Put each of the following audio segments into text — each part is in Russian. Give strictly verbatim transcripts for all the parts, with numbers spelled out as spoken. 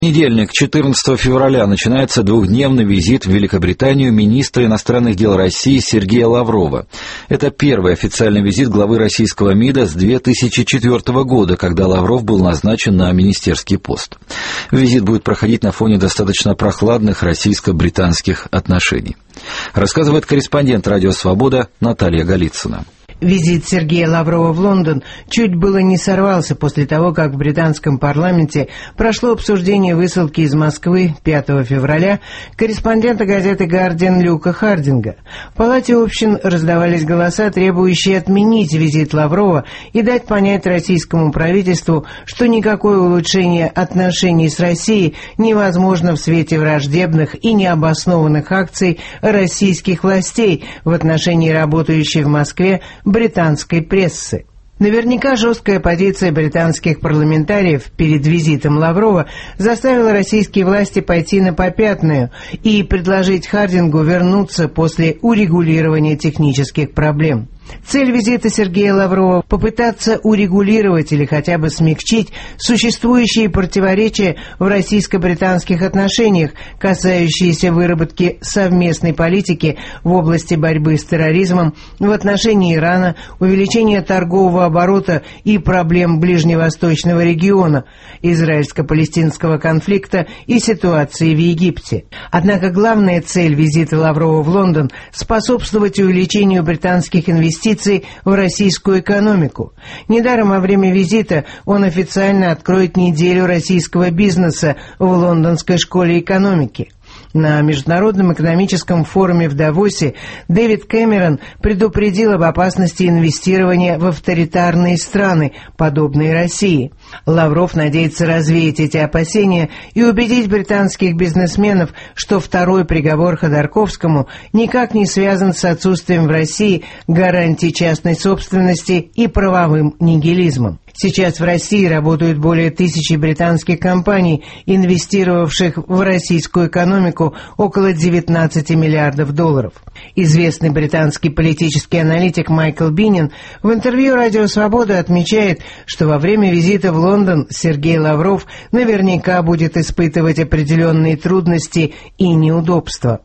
Понедельник, четырнадцатого февраля, начинается двухдневный визит в Великобританию министра иностранных дел России Сергея Лаврова. Это первый официальный визит главы российского МИДа с две тысячи четвёртого года, когда Лавров был назначен на министерский пост. Визит будет проходить на фоне достаточно прохладных российско-британских отношений. Рассказывает корреспондент «Радио Свобода» Наталья Голицына. Визит Сергея Лаврова в Лондон чуть было не сорвался после того, как в британском парламенте прошло обсуждение высылки из Москвы пятого февраля корреспондента газеты «Гардиан» Люка Хардинга. В Палате общин раздавались голоса, требующие отменить визит Лаврова и дать понять российскому правительству, что никакое улучшение отношений с Россией невозможно в свете враждебных и необоснованных акций российских властей в отношении работающей в Москве британской прессы. Наверняка жесткая позиция британских парламентариев перед визитом Лаврова заставила российские власти пойти на попятную и предложить Хардингу вернуться после урегулирования технических проблем. Цель визита Сергея Лаврова – попытаться урегулировать или хотя бы смягчить существующие противоречия в российско-британских отношениях, касающиеся выработки совместной политики в области борьбы с терроризмом, в отношении Ирана, увеличения торгового оборота и проблем ближневосточного региона, израильско-палестинского конфликта и ситуации в Египте. Однако главная цель визита Лаврова в Лондон – способствовать увеличению британских инвестиций в российскую экономику. Недаром во время визита он официально откроет неделю российского бизнеса в Лондонской школе экономики. На Международном экономическом форуме в Давосе Дэвид Кэмерон предупредил об опасности инвестирования в авторитарные страны, подобные России. Лавров надеется развеять эти опасения и убедить британских бизнесменов, что второй приговор Ходорковскому никак не связан с отсутствием в России гарантий частной собственности и правовым нигилизмом. Сейчас в России работают более тысячи британских компаний, инвестировавших в российскую экономику около девятнадцати миллиардов долларов. Известный британский политический аналитик Майкл Биннин в интервью «Радио Свобода» отмечает, что во время визита в Лондон Сергей Лавров наверняка будет испытывать определенные трудности и неудобства.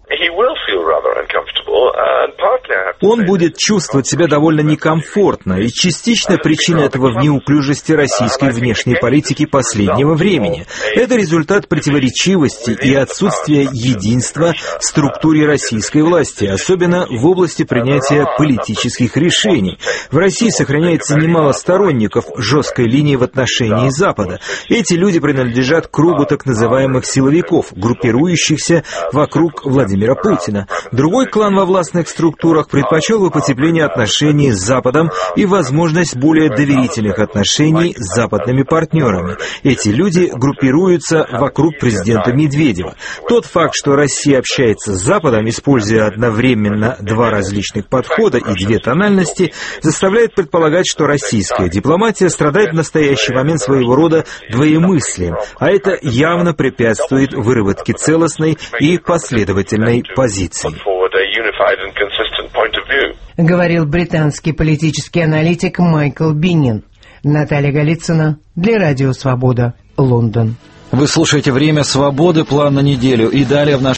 Он будет чувствовать себя довольно некомфортно, и частичная причина этого в неуклюжести российской внешней политики последнего времени. Это результат противоречивости и отсутствия единства в структуре российской власти, особенно в области принятия политических решений. В России сохраняется немало сторонников жесткой линии в отношении Запада. Эти люди принадлежат кругу так называемых силовиков, группирующихся вокруг Владимира Путина. Другой клан во властных структурах предпочел бы потепление отношений с Западом и возможность более доверительных отношений с западными партнерами. Эти люди группируются вокруг президента Медведева. Тот факт, что Россия общается с Западом, используя одновременно два различных подхода и две тональности, заставляет предполагать, что российская дипломатия страдает в настоящий момент своего рода двоемыслием, а это явно препятствует выработке целостной и последовательной позиции. Говорил британский политический аналитик Майкл Биннин. Наталья Голицына для «Радио Свобода», Лондон. Вы слушаете «Время свободы», план на неделю, и далее в нашем